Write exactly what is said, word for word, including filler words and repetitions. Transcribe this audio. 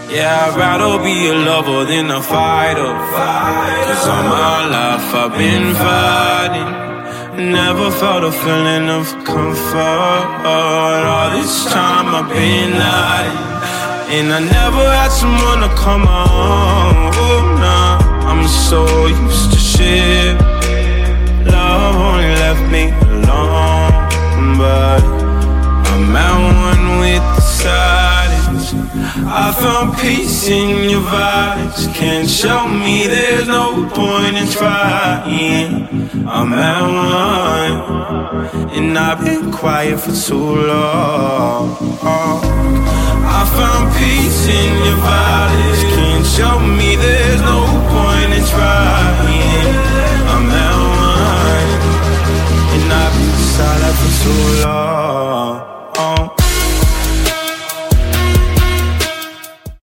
Yeah, I'd rather be a lover than a fighter. Cause all my life I've been fighting. Never felt a feeling of comfort. All this time I've been hiding. And I never had someone to come on. Oh, nah, I'm so used to shit. Love only left me alone. But I'm at one with the silence. I found peace in your vibes. Can't show me there's no point in trying. I'm at one, and I've been quiet for too long. I found peace in your vibes. Can't show me there's no point in trying. I'm at one, and I've been silent for too long.